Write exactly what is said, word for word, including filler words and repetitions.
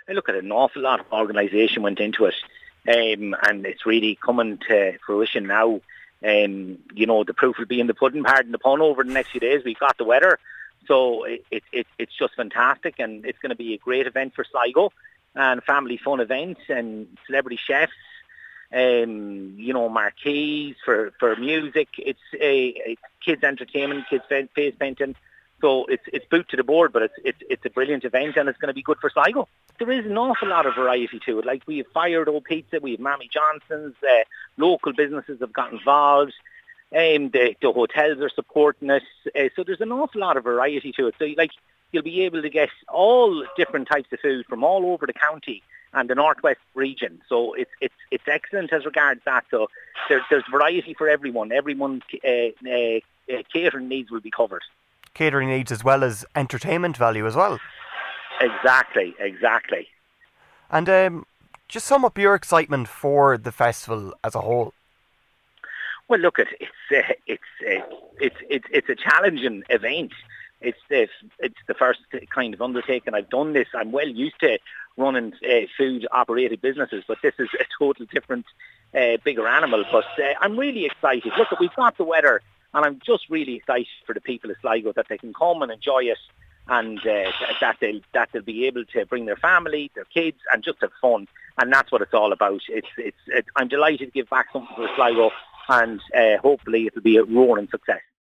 I look at it, an awful lot of organisation went into it, um, and it's really coming to fruition now. Um, you know, the proof will be in the pudding, pardon the pun, over the next few days. We've got the weather, so it, it, it, it's just fantastic, and it's going to be a great event for Sligo, and family fun event, and celebrity chefs, um, you know, marquees for, for music. It's a, a kids entertainment, kids face painting. So it's it's boot to the board, but it's it's it's a brilliant event, and it's going to be good for Sligo. There is an awful lot of variety to it. Like, we have Firedough Pizza, we have Mammy Johnson's, uh, local businesses have got involved, um, the, the hotels are supporting it. Uh, so there's an awful lot of variety to it. So like, you'll be able to get all different types of food from all over the county and the northwest region. So it's it's it's excellent as regards that. So there, there's variety for everyone. Everyone's uh, uh, uh, catering needs will be covered. Catering needs as well as entertainment value as well. Exactly, exactly. And um, just sum up your excitement for the festival as a whole. Well, look, it, it's uh, it's uh, it's it's it's a challenging event. It's the it's the first kind of undertaking I've done this. I'm well used to running uh, food operated businesses, but this is a total different, uh, bigger animal. But uh, I'm really excited. Look, we've got the weather. And I'm just really excited for the people of Sligo that they can come and enjoy it, and uh, that they'll that they'll be able to bring their family, their kids, and just have fun. And that's what it's all about. It's it's. It, I'm delighted to give back something for Sligo, and uh, hopefully it'll be a roaring success.